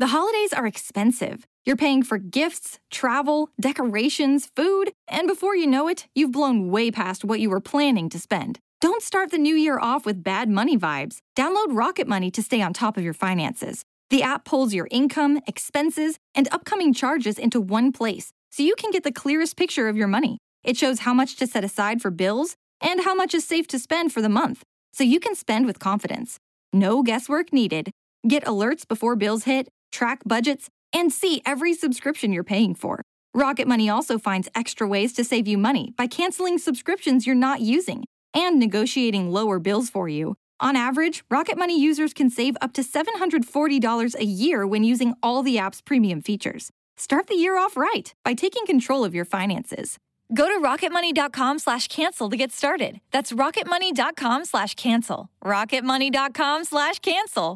The holidays are expensive. You're paying for gifts, travel, decorations, food, and before you know it, you've blown way past what you were planning to spend. Don't start the new year off with bad money vibes. Download Rocket Money to stay on top of your finances. The app pulls your income, expenses, and upcoming charges into one place, so you can get the clearest picture of your money. It shows how much to set aside for bills and how much is safe to spend for the month, so you can spend with confidence. No guesswork needed. Get alerts before bills hit, track budgets, and see every subscription you're paying for. Rocket Money also finds extra ways to save you money by canceling subscriptions you're not using and negotiating lower bills for you. On average, Rocket Money users can save up to $740 a year when using all the app's premium features. Start the year off right by taking control of your finances. Go to rocketmoney.com/cancel to get started. That's rocketmoney.com/cancel. rocketmoney.com/cancel.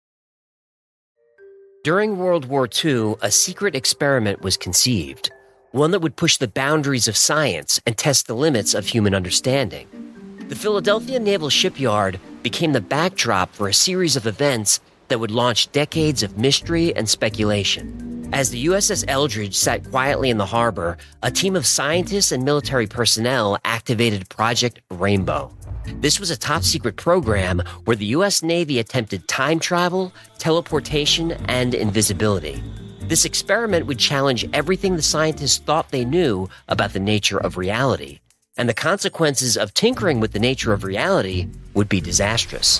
During World War II, a secret experiment was conceived, one that would push the boundaries of science and test the limits of human understanding. The Philadelphia Naval Shipyard became the backdrop for a series of events that would launch decades of mystery and speculation. As the USS Eldridge sat quietly in the harbor, a team of scientists and military personnel activated Project Rainbow. This was a top-secret program where the U.S. Navy attempted time travel, teleportation, and invisibility. This experiment would challenge everything the scientists thought they knew about the nature of reality, and the consequences of tinkering with the nature of reality would be disastrous.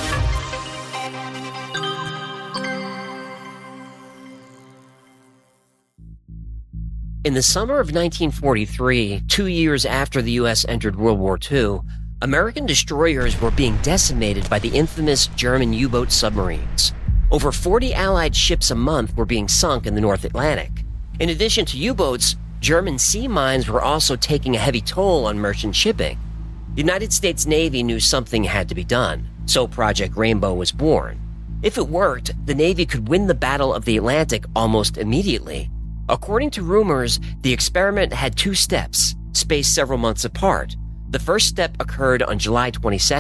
In the summer of 1943, 2 years after the U.S. entered World War II, American destroyers were being decimated by the infamous German U-boat submarines. Over 40 Allied ships a month were being sunk in the North Atlantic. In addition to U-boats, German sea mines were also taking a heavy toll on merchant shipping. The United States Navy knew something had to be done, so Project Rainbow was born. If it worked, the Navy could win the Battle of the Atlantic almost immediately. According to rumors, the experiment had 2 steps, spaced several months apart. The first step occurred on July 22,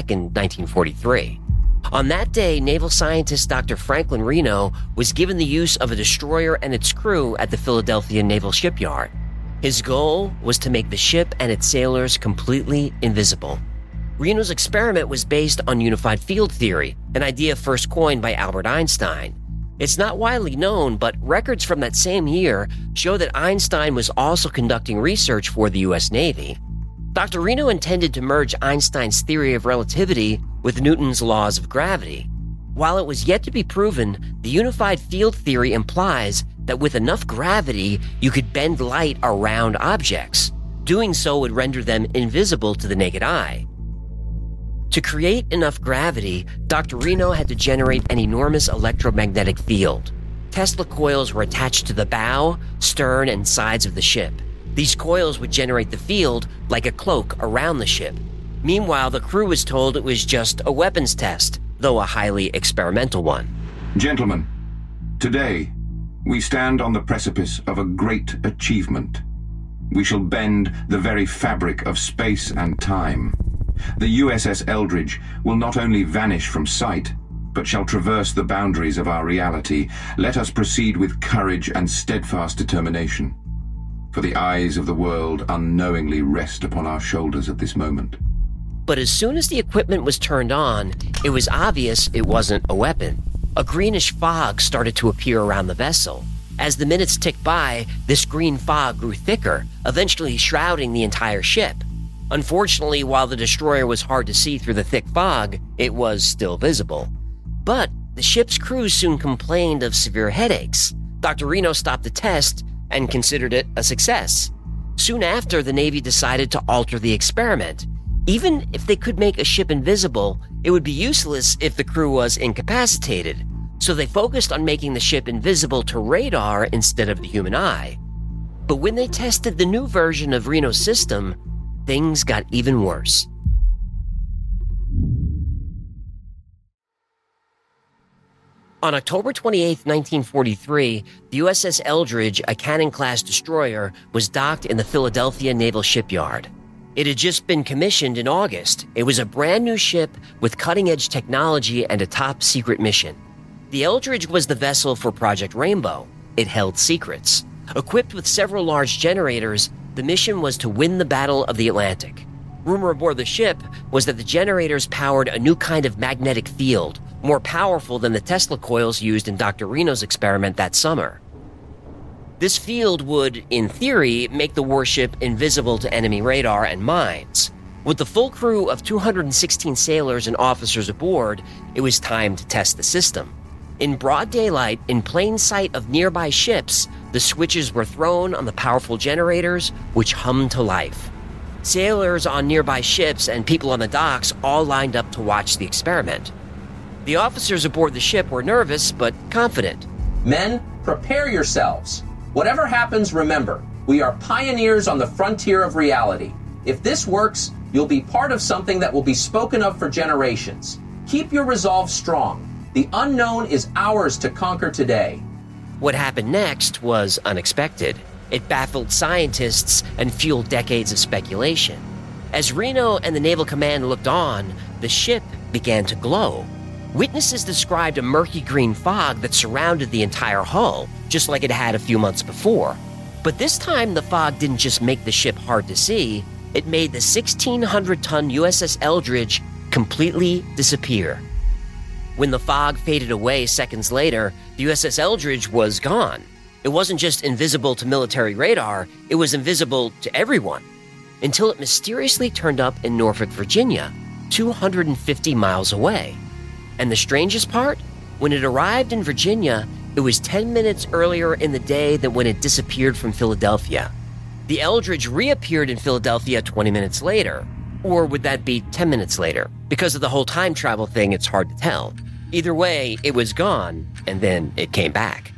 1943. On that day, naval scientist Dr. Franklin Reno was given the use of a destroyer and its crew at the Philadelphia Naval Shipyard. His goal was to make the ship and its sailors completely invisible. Reno's experiment was based on unified field theory, an idea first coined by Albert Einstein. It's not widely known, but records from that same year show that Einstein was also conducting research for the U.S. Navy. Dr. Reno intended to merge Einstein's theory of relativity with Newton's laws of gravity. While it was yet to be proven, the unified field theory implies that with enough gravity, you could bend light around objects. Doing so would render them invisible to the naked eye. To create enough gravity, Dr. Reno had to generate an enormous electromagnetic field. Tesla coils were attached to the bow, stern, and sides of the ship. These coils would generate the field like a cloak around the ship. Meanwhile, the crew was told it was just a weapons test, though a highly experimental one. Gentlemen, today we stand on the precipice of a great achievement. We shall bend the very fabric of space and time. The USS Eldridge will not only vanish from sight, but shall traverse the boundaries of our reality. Let us proceed with courage and steadfast determination. For the eyes of the world unknowingly rest upon our shoulders at this moment. But as soon as the equipment was turned on, it was obvious it wasn't a weapon. A greenish fog started to appear around the vessel. As the minutes ticked by, this green fog grew thicker, eventually shrouding the entire ship. Unfortunately, while the destroyer was hard to see through the thick fog, it was still visible. But the ship's crew soon complained of severe headaches. Dr. Reno stopped the test and considered it a success. Soon after, the Navy decided to alter the experiment. Even if they could make a ship invisible, it would be useless if the crew was incapacitated. So they focused on making the ship invisible to radar instead of the human eye. But when they tested the new version of Reno's system, things got even worse. On October 28, 1943, the USS Eldridge, a Cannon-class destroyer, was docked in the Philadelphia Naval Shipyard. It had just been commissioned in August. It was a brand new ship with cutting-edge technology and a top-secret mission. The Eldridge was the vessel for Project Rainbow. It held secrets. Equipped with several large generators, the mission was to win the Battle of the Atlantic. Rumor aboard the ship was that the generators powered a new kind of magnetic field, more powerful than the Tesla coils used in Dr. Reno's experiment that summer. This field would, in theory, make the warship invisible to enemy radar and mines. With the full crew of 216 sailors and officers aboard, it was time to test the system. In broad daylight, in plain sight of nearby ships, the switches were thrown on the powerful generators, which hummed to life. Sailors on nearby ships and people on the docks all lined up to watch the experiment. The officers aboard the ship were nervous, but confident. Men, prepare yourselves. Whatever happens, remember, we are pioneers on the frontier of reality. If this works, you'll be part of something that will be spoken of for generations. Keep your resolve strong. The unknown is ours to conquer today. What happened next was unexpected. It baffled scientists and fueled decades of speculation. As Reno and the Naval Command looked on, the ship began to glow. Witnesses described a murky green fog that surrounded the entire hull, just like it had a few months before. But this time, the fog didn't just make the ship hard to see, it made the 1,600-ton USS Eldridge completely disappear. When the fog faded away seconds later, the USS Eldridge was gone. It wasn't just invisible to military radar, it was invisible to everyone, until it mysteriously turned up in Norfolk, Virginia, 250 miles away. And the strangest part? When it arrived in Virginia, it was 10 minutes earlier in the day than when it disappeared from Philadelphia. The Eldridge reappeared in Philadelphia 20 minutes later. Or would that be 10 minutes later? Because of the whole time travel thing, it's hard to tell. Either way, it was gone, and then it came back.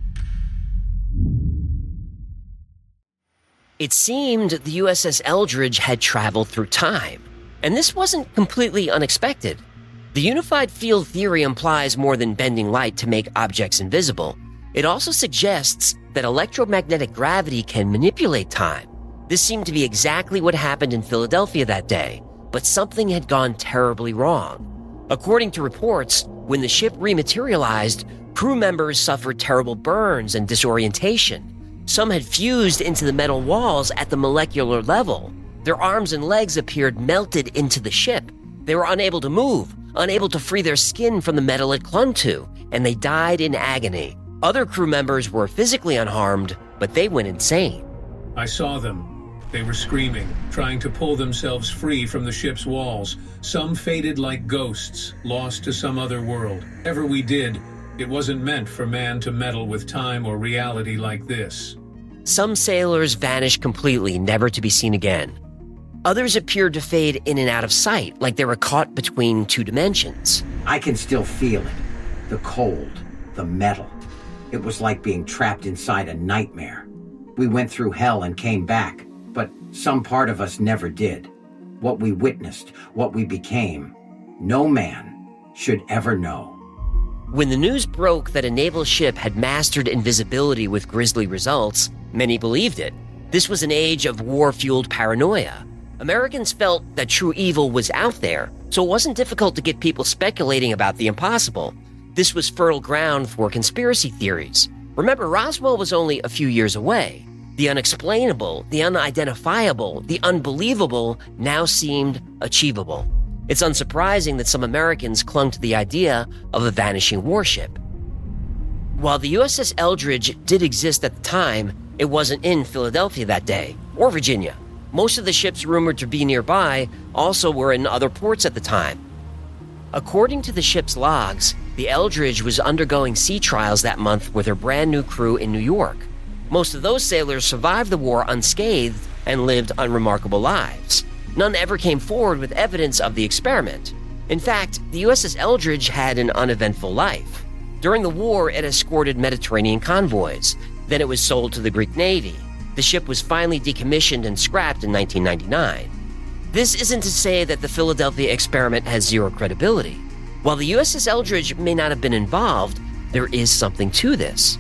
It seemed the USS Eldridge had traveled through time, and this wasn't completely unexpected. The unified field theory implies more than bending light to make objects invisible. It also suggests that electromagnetic gravity can manipulate time. This seemed to be exactly what happened in Philadelphia that day, but something had gone terribly wrong. According to reports, when the ship rematerialized, crew members suffered terrible burns and disorientation. Some had fused into the metal walls at the molecular level. Their arms and legs appeared melted into the ship. They were unable to move, unable to free their skin from the metal it clung to, and they died in agony. Other crew members were physically unharmed, but they went insane. I saw them. They were screaming, trying to pull themselves free from the ship's walls. Some faded like ghosts, lost to some other world. Whatever we did, it wasn't meant for man to meddle with time or reality like this. Some sailors vanished completely, never to be seen again. Others appeared to fade in and out of sight, like they were caught between two dimensions. I can still feel it. The cold, the metal. It was like being trapped inside a nightmare. We went through hell and came back, but some part of us never did. What we witnessed, what we became, no man should ever know. When the news broke that a naval ship had mastered invisibility with grisly results, many believed it. This was an age of war-fueled paranoia. Americans felt that true evil was out there, so it wasn't difficult to get people speculating about the impossible. This was fertile ground for conspiracy theories. Remember, Roswell was only a few years away. The unexplainable, the unidentifiable, the unbelievable now seemed achievable. It's unsurprising that some Americans clung to the idea of a vanishing warship. While the USS Eldridge did exist at the time, it wasn't in Philadelphia that day, or Virginia. Most of the ships rumored to be nearby also were in other ports at the time. According to the ship's logs, the Eldridge was undergoing sea trials that month with her brand new crew in New York. Most of those sailors survived the war unscathed and lived unremarkable lives. None ever came forward with evidence of the experiment. In fact, the USS Eldridge had an uneventful life. During the war, it escorted Mediterranean convoys. Then it was sold to the Greek Navy. The ship was finally decommissioned and scrapped in 1999. This isn't to say that the Philadelphia experiment has zero credibility. While the USS Eldridge may not have been involved, there is something to this.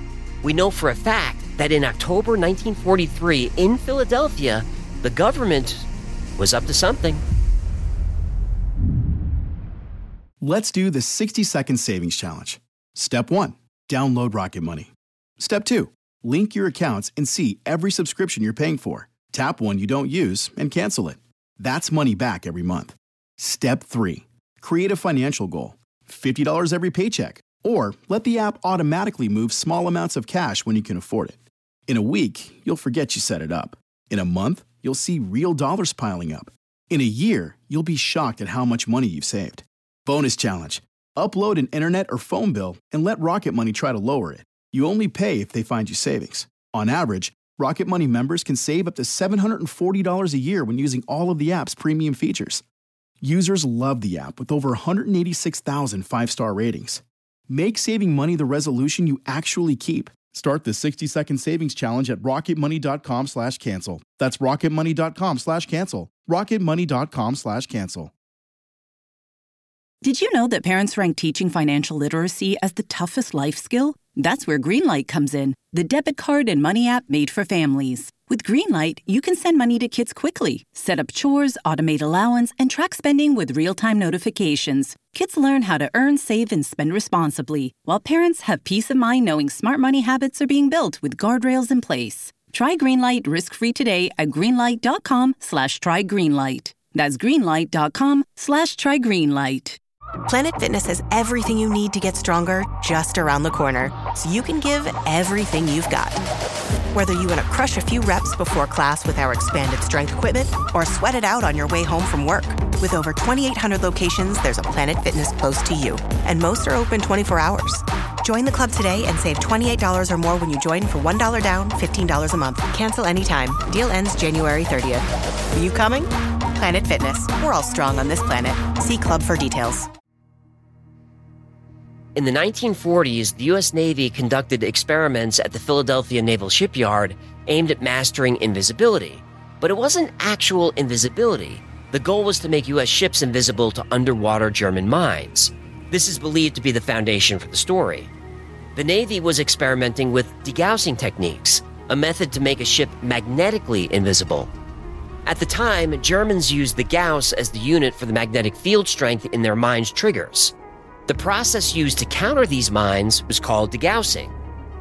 We know for a fact that in October 1943 in Philadelphia, the government was up to something. Let's do the 60-second savings challenge. Step 1. Download Rocket Money. Step 2. Link your accounts and see every subscription you're paying for. Tap one you don't use and cancel it. That's money back every month. Step 3. Create a financial goal. $50 every paycheck. Or let the app automatically move small amounts of cash when you can afford it. In a week, you'll forget you set it up. In a month, you'll see real dollars piling up. In a year, you'll be shocked at how much money you've saved. Bonus challenge. Upload an internet or phone bill and let Rocket Money try to lower it. You only pay if they find you savings. On average, Rocket Money members can save up to $740 a year when using all of the app's premium features. Users love the app with over 186,000 five-star ratings. Make saving money the resolution you actually keep. Start the 60-second savings challenge at rocketmoney.com/cancel. That's rocketmoney.com/cancel. rocketmoney.com/cancel. Did you know that parents rank teaching financial literacy as the toughest life skill? That's where Greenlight comes in, the debit card and money app made for families. With Greenlight, you can send money to kids quickly, set up chores, automate allowance, and track spending with real-time notifications. Kids learn how to earn, save, and spend responsibly, while parents have peace of mind knowing smart money habits are being built with guardrails in place. Try Greenlight risk-free today at greenlight.com/trygreenlight. That's greenlight.com/trygreenlight. Planet Fitness has everything you need to get stronger just around the corner, so you can give everything you've got. Whether you want to crush a few reps before class with our expanded strength equipment or sweat it out on your way home from work. With over 2,800 locations, there's a Planet Fitness close to you, and most are open 24 hours. Join the club today and save $28 or more when you join for $1 down, $15 a month. Cancel anytime. Deal ends January 30th. Are you coming? Planet Fitness. We're all strong on this planet. See club for details. In the 1940s, the U.S. Navy conducted experiments at the Philadelphia Naval Shipyard aimed at mastering invisibility. But it wasn't actual invisibility. The goal was to make U.S. ships invisible to underwater German mines. This is believed to be the foundation for the story. The Navy was experimenting with degaussing techniques, a method to make a ship magnetically invisible. At the time, Germans used the Gauss as the unit for the magnetic field strength in their mines' triggers. The process used to counter these mines was called degaussing.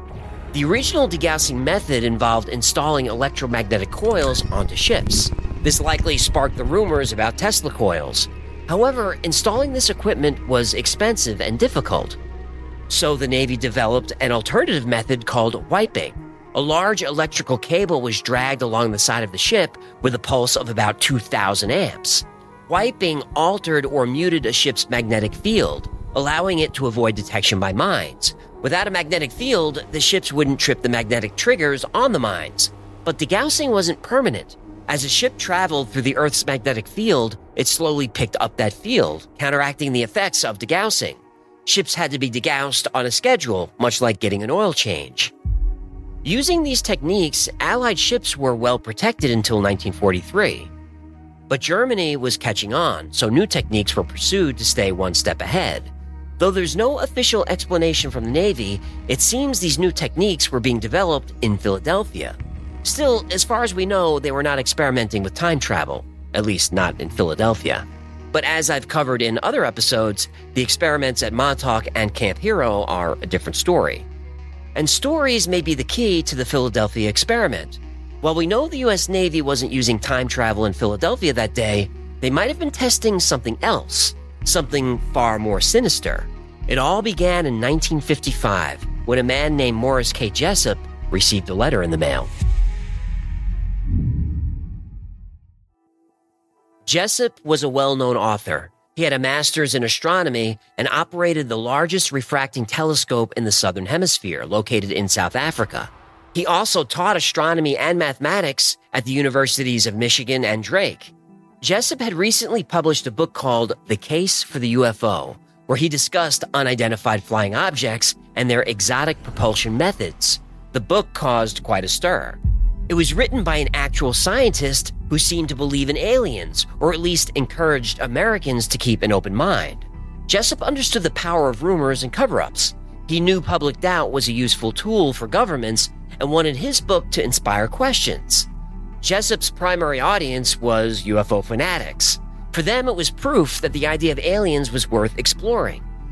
The original degaussing method involved installing electromagnetic coils onto ships. This likely sparked the rumors about Tesla coils. However, installing this equipment was expensive and difficult. So the Navy developed an alternative method called wiping. A large electrical cable was dragged along the side of the ship with a pulse of about 2,000 amps. Wiping altered or muted a ship's magnetic field, allowing it to avoid detection by mines. Without a magnetic field, the ships wouldn't trip the magnetic triggers on the mines. But degaussing wasn't permanent. As a ship traveled through the Earth's magnetic field, it slowly picked up that field, counteracting the effects of degaussing. Ships had to be degaussed on a schedule, much like getting an oil change. Using these techniques, Allied ships were well protected until 1943. But Germany was catching on, so new techniques were pursued to stay one step ahead. Though there's no official explanation from the Navy, it seems these new techniques were being developed in Philadelphia. Still, as far as we know, they were not experimenting with time travel, at least not in Philadelphia. But as I've covered in other episodes, the experiments at Montauk and Camp Hero are a different story. And stories may be the key to the Philadelphia experiment. While we know the U.S. Navy wasn't using time travel in Philadelphia that day, they might have been testing something else, something far more sinister. It all began in 1955, when a man named Morris K. Jessup received a letter in the mail. Jessup was a well-known author. He had a master's in astronomy and operated the largest refracting telescope in the Southern Hemisphere, located in South Africa. He also taught astronomy and mathematics at the universities of Michigan and Drake. Jessup had recently published a book called The Case for the UFO, where he discussed unidentified flying objects and their exotic propulsion methods. The book caused quite a stir. It was written by an actual scientist who seemed to believe in aliens, or at least encouraged Americans to keep an open mind. Jessup understood the power of rumors and cover-ups. He knew public doubt was a useful tool for governments and wanted his book to inspire questions. Jessup's primary audience was UFO fanatics. For them, it was proof that the idea of aliens was worth exploring.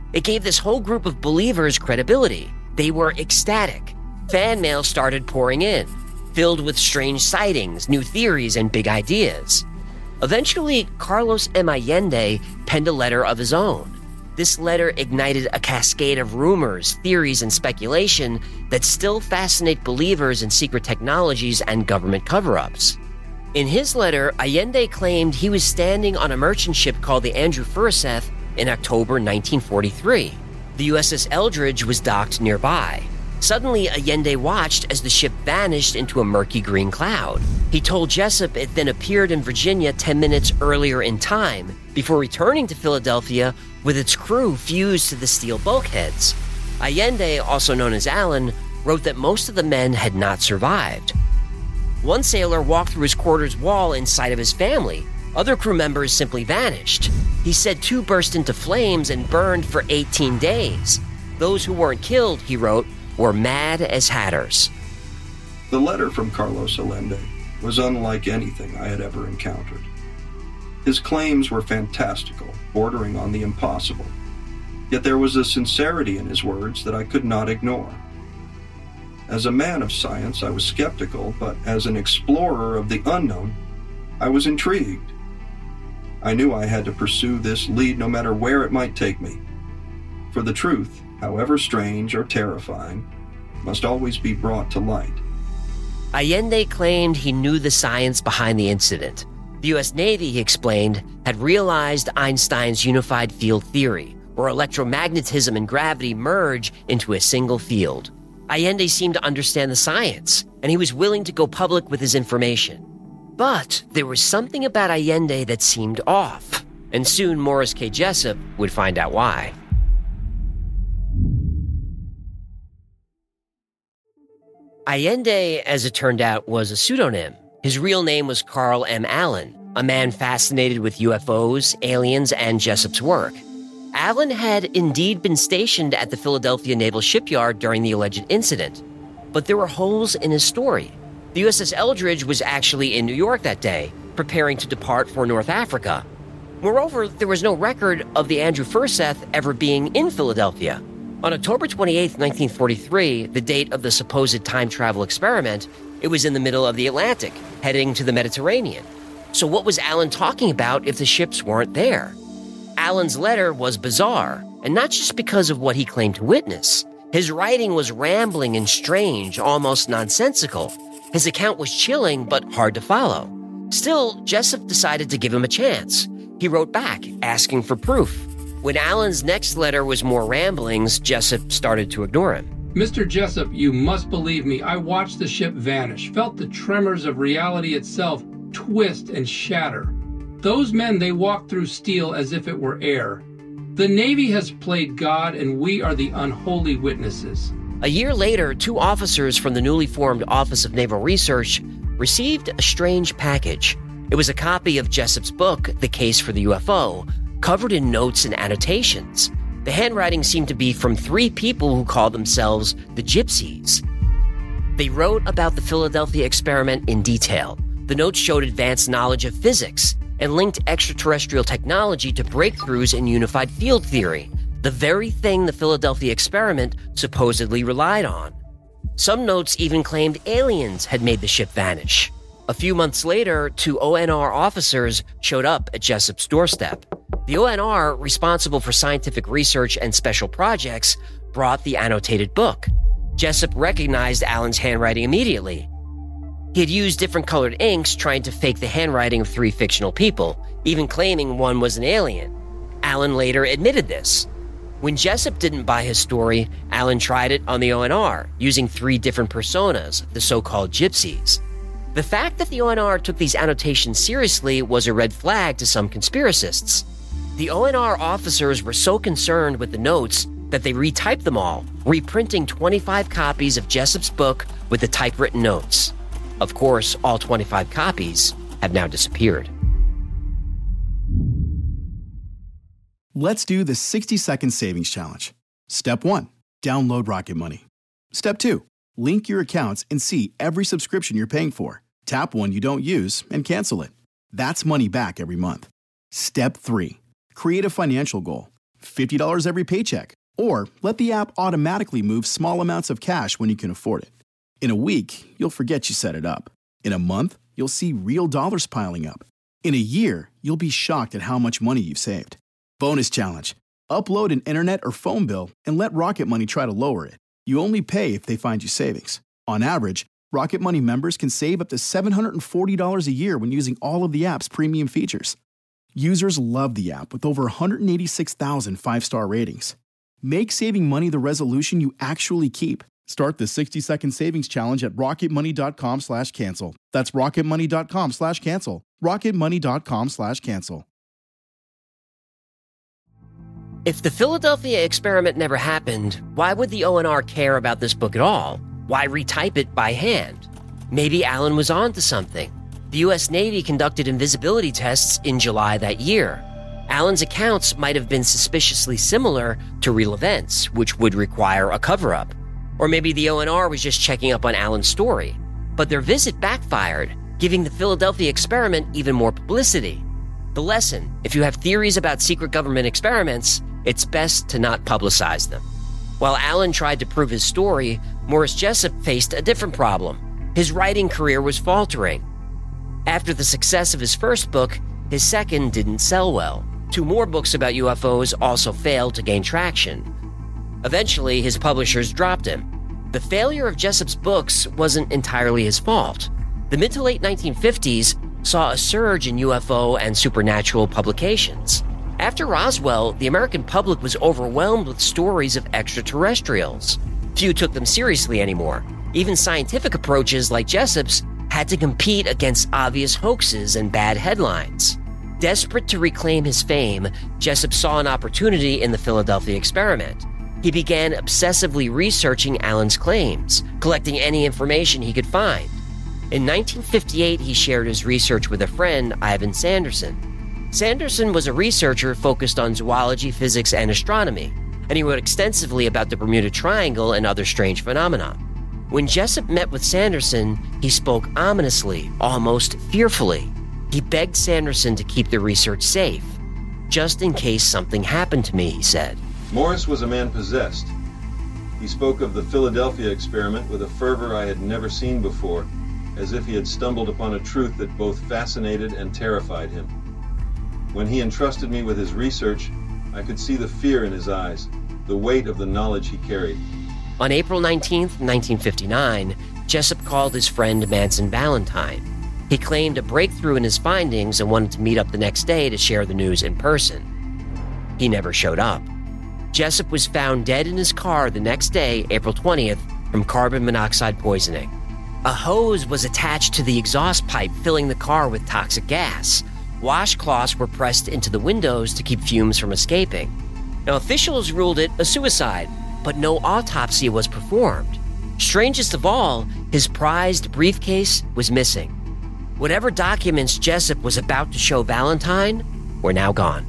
It gave this whole group of believers credibility. They were ecstatic. Fan mail started pouring in, filled with strange sightings, new theories, and big ideas. Eventually, Carlos M. Allende penned a letter of his own. This letter ignited a cascade of rumors, theories, and speculation that still fascinate believers in secret technologies and government cover-ups. In his letter, Allende claimed he was standing on a merchant ship called the Andrew Furuseth in October 1943. The USS Eldridge was docked nearby. Suddenly, Allende watched as the ship vanished into a murky green cloud. He told Jessup it then appeared in Virginia 10 minutes earlier in time, before returning to Philadelphia with its crew fused to the steel bulkheads. Allende, also known as Allen, wrote that most of the men had not survived. One sailor walked through his quarters wall in sight of his family. Other crew members simply vanished. He said 2 burst into flames and burned for 18 days. Those who weren't killed, he wrote, were mad as hatters. The letter from Carlos Allende was unlike anything I had ever encountered. His claims were fantastical, bordering on the impossible. Yet there was a sincerity in his words that I could not ignore. As a man of science, I was skeptical, but as an explorer of the unknown, I was intrigued. I knew I had to pursue this lead no matter where it might take me. For the truth, however strange or terrifying, must always be brought to light. Allende claimed he knew the science behind the incident. The U.S. Navy, he explained, had realized Einstein's unified field theory, where electromagnetism and gravity merge into a single field. Allende seemed to understand the science, and he was willing to go public with his information. But there was something about Allende that seemed off, and soon Morris K. Jessup would find out why. Allende, as it turned out, was a pseudonym. His real name was Carl M. Allen, a man fascinated with UFOs, aliens, and Jessup's work. Allen had indeed been stationed at the Philadelphia Naval Shipyard during the alleged incident, but there were holes in his story. The USS Eldridge was actually in New York that day, preparing to depart for North Africa. Moreover, there was no record of the Andrew Furuseth ever being in Philadelphia. On October 28, 1943, the date of the supposed time travel experiment, it was in the middle of the Atlantic, heading to the Mediterranean. So what was Allen talking about if the ships weren't there? Allen's letter was bizarre, and not just because of what he claimed to witness. His writing was rambling and strange, almost nonsensical. His account was chilling, but hard to follow. Still, Jessup decided to give him a chance. He wrote back, asking for proof. When Allen's next letter was more ramblings, Jessup started to ignore him. Mr. Jessup, you must believe me. I watched the ship vanish, felt the tremors of reality itself twist and shatter. Those men, they walked through steel as if it were air. The Navy has played God, and we are the unholy witnesses. A year later, 2 officers from the newly formed Office of Naval Research received a strange package. It was a copy of Jessup's book, The Case for the UFO, covered in notes and annotations. The handwriting seemed to be from 3 people who called themselves the Gypsies. They wrote about the Philadelphia experiment in detail. The notes showed advanced knowledge of physics and linked extraterrestrial technology to breakthroughs in unified field theory, the very thing the Philadelphia experiment supposedly relied on. Some notes even claimed aliens had made the ship vanish. A few months later, 2 ONR officers showed up at Jessup's doorstep. The ONR, responsible for scientific research and special projects, brought the annotated book. Jessup recognized Allen's handwriting immediately. He had used different colored inks trying to fake the handwriting of 3 fictional people, even claiming one was an alien. Allen later admitted this. When Jessup didn't buy his story, Allen tried it on the ONR, using 3 different personas, the so-called Gypsies. The fact that the ONR took these annotations seriously was a red flag to some conspiracists. The ONR officers were so concerned with the notes that they retyped them all, reprinting 25 copies of Jessup's book with the typewritten notes. Of course, all 25 copies have now disappeared. Let's do the 60-second savings challenge. Step 1, download Rocket Money. Step 2, link your accounts and see every subscription you're paying for. Tap one you don't use and cancel it. That's money back every month. Step 3, create a financial goal. $50 every paycheck, or let the app automatically move small amounts of cash when you can afford it. In a week, you'll forget you set it up. In a month, you'll see real dollars piling up. In a year, you'll be shocked at how much money you've saved. Bonus challenge. Upload an internet or phone bill and let Rocket Money try to lower it. You only pay if they find you savings. On average, Rocket Money members can save up to $740 a year when using all of the app's premium features. Users love the app with over 186,000 five-star ratings. Make saving money the resolution you actually keep. Start the 60-second savings challenge at rocketmoney.com/cancel. That's rocketmoney.com/cancel. rocketmoney.com/cancel. If the Philadelphia experiment never happened, why would the ONR care about this book at all? Why retype it by hand? Maybe Allen was on to something. The U.S. Navy conducted invisibility tests in July that year. Allen's accounts might have been suspiciously similar to real events, which would require a cover-up. Or maybe the ONR was just checking up on Allen's story. But their visit backfired, giving the Philadelphia experiment even more publicity. The lesson: if you have theories about secret government experiments, it's best to not publicize them. While Allen tried to prove his story, Morris Jessup faced a different problem. His writing career was faltering. After the success of his first book, his second didn't sell well. 2 more books about UFOs also failed to gain traction. Eventually, his publishers dropped him. The failure of Jessup's books wasn't entirely his fault. The mid to late 1950s saw a surge in UFO and supernatural publications. After Roswell, the American public was overwhelmed with stories of extraterrestrials. Few took them seriously anymore. Even scientific approaches like Jessup's had to compete against obvious hoaxes and bad headlines. Desperate to reclaim his fame, Jessup saw an opportunity in the Philadelphia experiment. He began obsessively researching Allen's claims, collecting any information he could find. In 1958, he shared his research with a friend, Ivan Sanderson. Sanderson was a researcher focused on zoology, physics, and astronomy, and he wrote extensively about the Bermuda Triangle and other strange phenomena. When Jessup met with Sanderson, he spoke ominously, almost fearfully. He begged Sanderson to keep the research safe. Just in case something happened to me, he said. Morris was a man possessed. He spoke of the Philadelphia experiment with a fervor I had never seen before, as if he had stumbled upon a truth that both fascinated and terrified him. When he entrusted me with his research, I could see the fear in his eyes, the weight of the knowledge he carried. On April 19th, 1959, Jessup called his friend Manson Valentine. He claimed a breakthrough in his findings and wanted to meet up the next day to share the news in person. He never showed up. Jessup was found dead in his car the next day, April 20th, from carbon monoxide poisoning. A hose was attached to the exhaust pipe, filling the car with toxic gas. Washcloths were pressed into the windows to keep fumes from escaping. Now, officials ruled it a suicide, but no autopsy was performed. Strangest of all, his prized briefcase was missing. Whatever documents Jessup was about to show Valentine were now gone.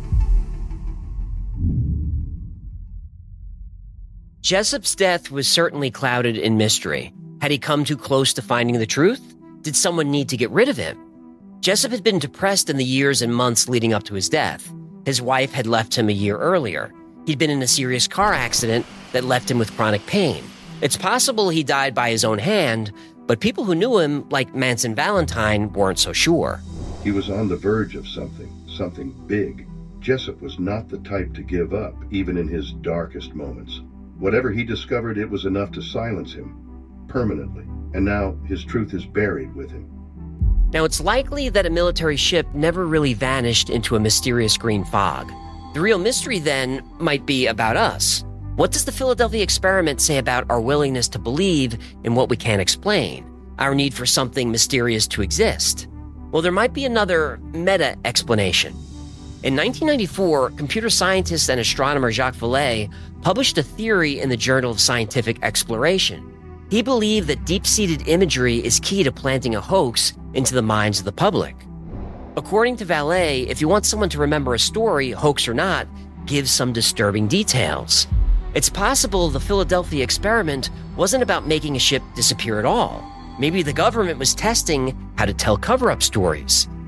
Jessup's death was certainly clouded in mystery. Had he come too close to finding the truth? Did someone need to get rid of him? Jessup had been depressed in the years and months leading up to his death. His wife had left him a year earlier. He'd been in a serious car accident that left him with chronic pain. It's possible he died by his own hand, but people who knew him, like Manson Valentine, weren't so sure. He was on the verge of something big. Jessup was not the type to give up, even in his darkest moments. Whatever he discovered, it was enough to silence him permanently, and now his truth is buried with him. Now, it's likely that a military ship never really vanished into a mysterious green fog. The real mystery, then, might be about us. What does the Philadelphia experiment say about our willingness to believe in what we can't explain? Our need for something mysterious to exist? Well, there might be another meta-explanation. In 1994, computer scientist and astronomer Jacques Vallée published a theory in the Journal of Scientific Exploration. He believed that deep-seated imagery is key to planting a hoax into the minds of the public. According to Vallée, if you want someone to remember a story, hoax or not, give some disturbing details. It's possible the Philadelphia experiment wasn't about making a ship disappear at all. Maybe the government was testing how to tell cover-up stories.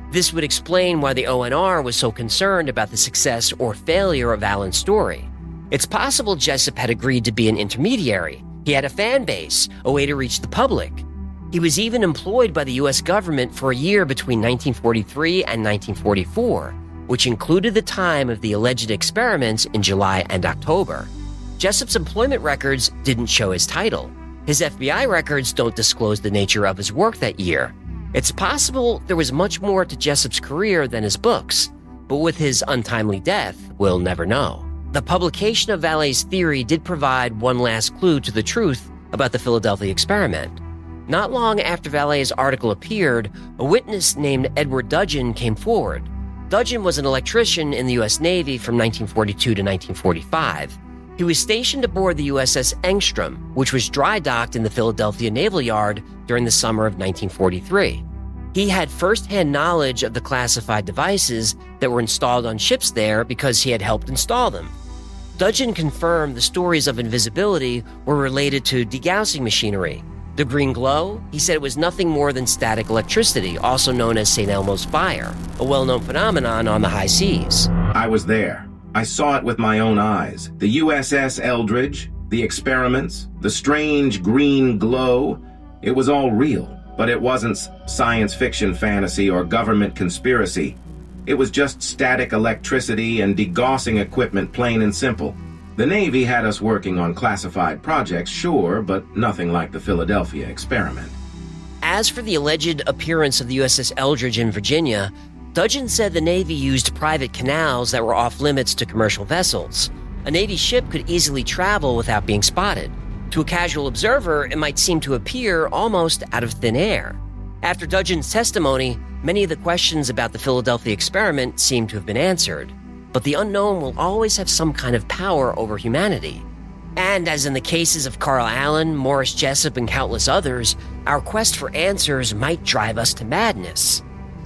This would explain why the ONR was so concerned about the success or failure of Allen's story. It's possible Jessup had agreed to be an intermediary. He had a fan base, a way to reach the public. He was even employed by the U.S. government for a year between 1943 and 1944, which included the time of the alleged experiments in July and October. Jessup's employment records didn't show his title. His FBI records don't disclose the nature of his work that year. It's possible there was much more to Jessup's career than his books, but with his untimely death, we'll never know. The publication of Vallee's theory did provide one last clue to the truth about the Philadelphia experiment. Not long after Vallee's article appeared, a witness named Edward Dudgeon came forward. Dudgeon was an electrician in the U.S. Navy from 1942 to 1945. He was stationed aboard the USS Engstrom, which was dry docked in the Philadelphia Naval Yard during the summer of 1943. He had first-hand knowledge of the classified devices that were installed on ships there because he had helped install them. Dudgeon confirmed the stories of invisibility were related to degaussing machinery. The green glow, he said it was nothing more than static electricity, also known as St. Elmo's fire, a well-known phenomenon on the high seas. I was there. I saw it with my own eyes. The USS Eldridge, the experiments, the strange green glow. It was all real, but it wasn't science fiction fantasy or government conspiracy. It was just static electricity and degaussing equipment, plain and simple. The Navy had us working on classified projects, sure, but nothing like the Philadelphia experiment. As for the alleged appearance of the USS Eldridge in Virginia, Dudgeon said the Navy used private canals that were off limits to commercial vessels. A Navy ship could easily travel without being spotted. To a casual observer, it might seem to appear almost out of thin air. After Dudgeon's testimony, many of the questions about the Philadelphia experiment seem to have been answered. But the unknown will always have some kind of power over humanity. And as in the cases of Carl Allen, Morris Jessup, and countless others, our quest for answers might drive us to madness.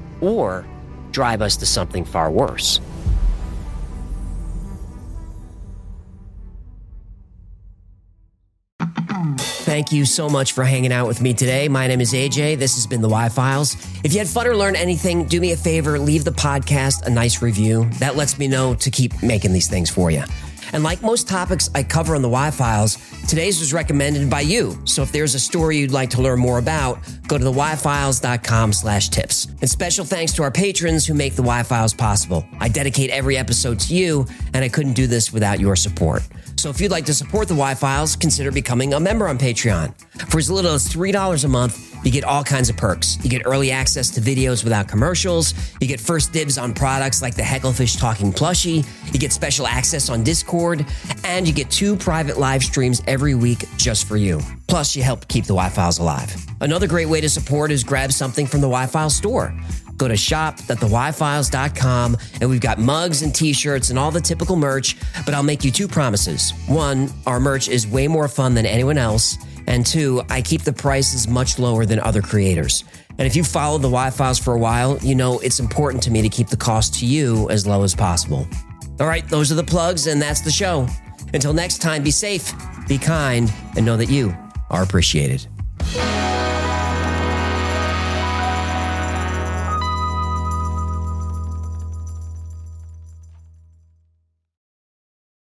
Or drive us to something far worse. Thank you so much for hanging out with me today. My name is AJ. This has been the Y-Files. If you had fun or learned anything, do me a favor, leave the podcast a nice review. That lets me know to keep making these things for you. And like most topics I cover on the Y-Files, today's was recommended by you. So if there's a story you'd like to learn more about, go to theyfiles.com/tips. And special thanks to our patrons who make the Y-Files possible. I dedicate every episode to you, and I couldn't do this without your support. So if you'd like to support the Y-Files, consider becoming a member on Patreon. For as little as $3 a month, you get all kinds of perks. You get early access to videos without commercials. You get first dibs on products like the Hecklefish Talking Plushie. You get special access on Discord. And you get 2 private live streams every week just for you. Plus, you help keep the Y-Files alive. Another great way to support is grab something from the Y-Files store. Go to shop.theyfiles.com, and we've got mugs and t-shirts and all the typical merch, but I'll make you 2 promises. 1, our merch is way more fun than anyone else. And 2, I keep the prices much lower than other creators. And if you've followed the Y-Files for a while, you know it's important to me to keep the cost to you as low as possible. All right, those are the plugs, and that's the show. Until next time, be safe, be kind, and know that you are appreciated.